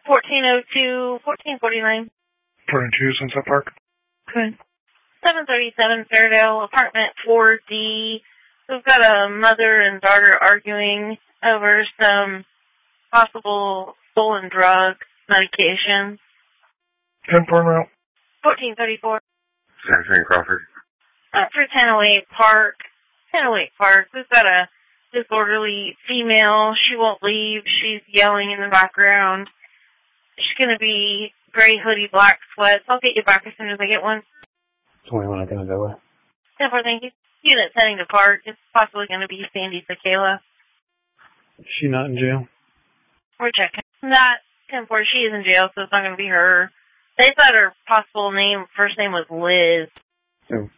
1402, 1449. 42 Sunset Park. Okay. 737 Fairdale, apartment 4D. We've got a mother and daughter arguing over some possible stolen drug medication. 10 route. 1434. San Crawford. For 1008 Park. 1008 Park. We've got a disorderly female. She won't leave. She's yelling in the background. She's going to be gray hoodie, black sweats. I'll get you back as soon as I get one. It's the only one I can go with. 10-4, thank you. Unit heading to Park. It's possibly going to be Sandy Sakala. Is she not in jail? We're checking. Not 10-4. She is in jail, so it's not going to be her. They thought her possible name, first name was Liz. Oh.